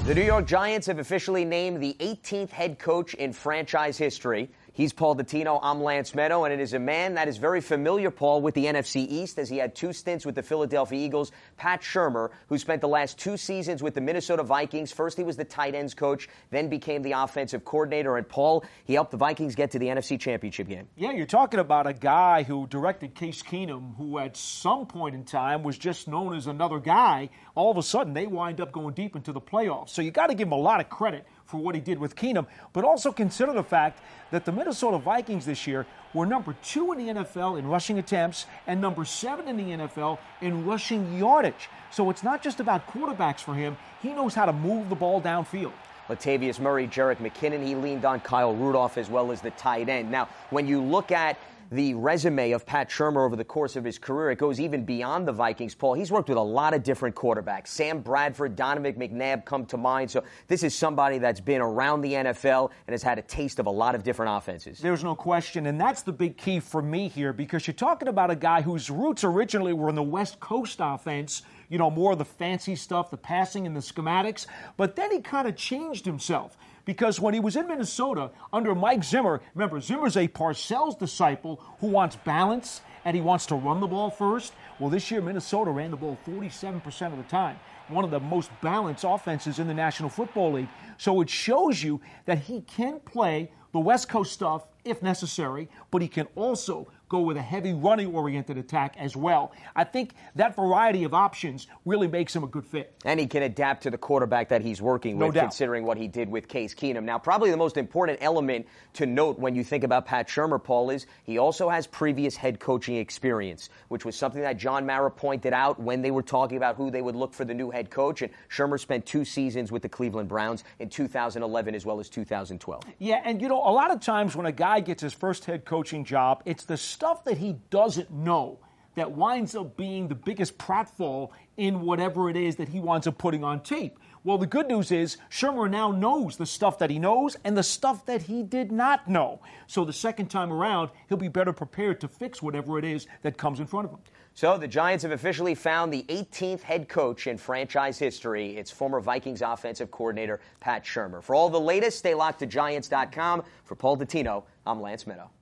The New York Giants have officially named the 18th head coach in franchise history. He's Paul Dottino. I'm Lance Meadow, and it is a man that is very familiar, Paul, with the NFC East, as he had 2 stints with the Philadelphia Eagles. Pat Shurmur, who spent the last 2 seasons with the Minnesota Vikings. First, he was the tight ends coach, then became the offensive coordinator. And, Paul, he helped the Vikings get to the NFC Championship game. Yeah, you're talking about a guy who directed Case Keenum, who at some point in time was just known as another guy. All of a sudden, they wind up going deep into the playoffs. So you got to give him a lot of credit for what he did with Keenum, but also consider the fact that the Minnesota Vikings this year were number 2 in the NFL in rushing attempts and number 7 in the NFL in rushing yardage. So it's not just about quarterbacks for him. He knows how to move the ball downfield. Latavius Murray, Jerick McKinnon, he leaned on Kyle Rudolph as well as the tight end. Now, when you look at the resume of Pat Shurmur over the course of his career, it goes even beyond the Vikings, Paul. He's worked with a lot of different quarterbacks. Sam Bradford, Donovan McNabb come to mind. So this is somebody that's been around the NFL and has had a taste of a lot of different offenses. There's no question, and that's the big key for me here, because you're talking about a guy whose roots originally were in the West Coast offense, you know, more of the fancy stuff, the passing and the schematics, but then he kind of changed himself. Because when he was in Minnesota under Mike Zimmer, remember, Zimmer's a Parcells disciple who wants balance and he wants to run the ball first. Well, this year, Minnesota ran the ball 47% of the time. One of the most balanced offenses in the National Football League. So it shows you that he can play the West Coast stuff if necessary, but he can also go with a heavy running-oriented attack as well. I think that variety of options really makes him a good fit. And he can adapt to the quarterback that he's working with, considering what he did with Case Keenum. Now, probably the most important element to note when you think about Pat Shurmur, Paul, is he also has previous head coaching experience, which was something that John Mara pointed out when they were talking about who they would look for the new head coach. And Shurmur spent 2 seasons with the Cleveland Browns in 2011 as well as 2012. Yeah, and you know, a lot of times when a guy gets his first head coaching job, it's the stuff that he doesn't know that winds up being the biggest pratfall in whatever it is that he winds up putting on tape. Well, the good news is Shurmur now knows the stuff that he knows and the stuff that he did not know. So the second time around, he'll be better prepared to fix whatever it is that comes in front of him. So the Giants have officially found the 18th head coach in franchise history. It's former Vikings offensive coordinator Pat Shurmur. For all the latest, stay locked to Giants.com. For Paul Dottino, I'm Lance Meadow.